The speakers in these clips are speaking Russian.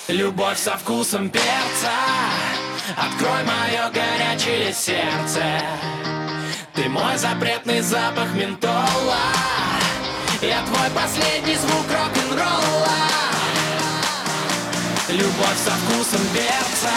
Любовь со вкусом перца, открой мое горячее сердце. Ты мой запретный запах ментола, я твой последний звук рок-н-ролла. Любовь со вкусом перца.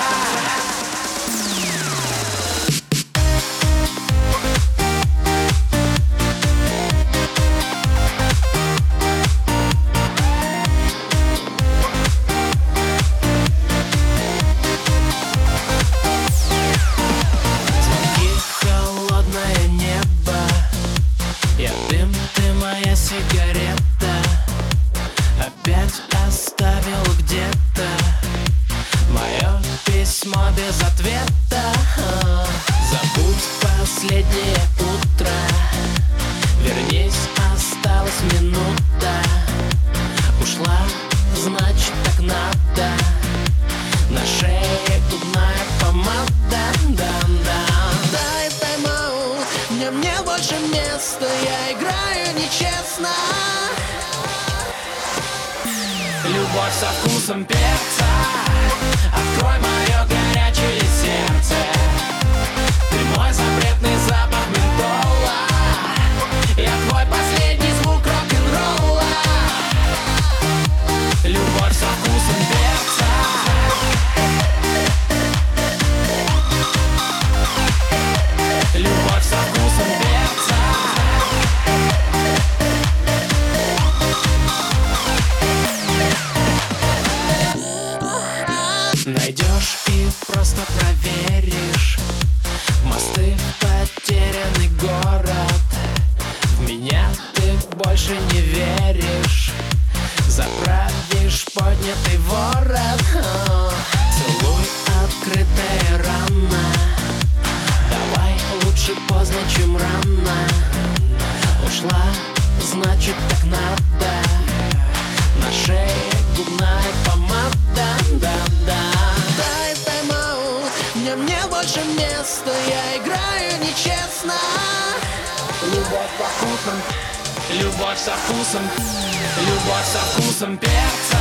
Сигарета опять оставил где-то мое письмо без ответа. Забудь последнее утро, вернись, осталась минута. Ушла, значит так надо, на шее губная помада. Дай тайм-аут, мне больше места, я играю нечестно. Любовь со вкусом перца, открой мое горячее сердце. Ты мой запретный запах ментола, я твой последний звук рок-н-ролла. Любовь со вкусом перца. Любовь со вкусом перца. Найдешь и просто проверишь мосты, потерянный город. В меня ты больше не веришь, заправишь поднятый ворот. Целуй, открытая рана, давай лучше поздно, чем рано. Ушла, значит так надо, на шее губная помада. Дай тайм-аут, мне больше места, я играю нечестно. Любовь со вкусом, любовь со вкусом, любовь со вкусом перца.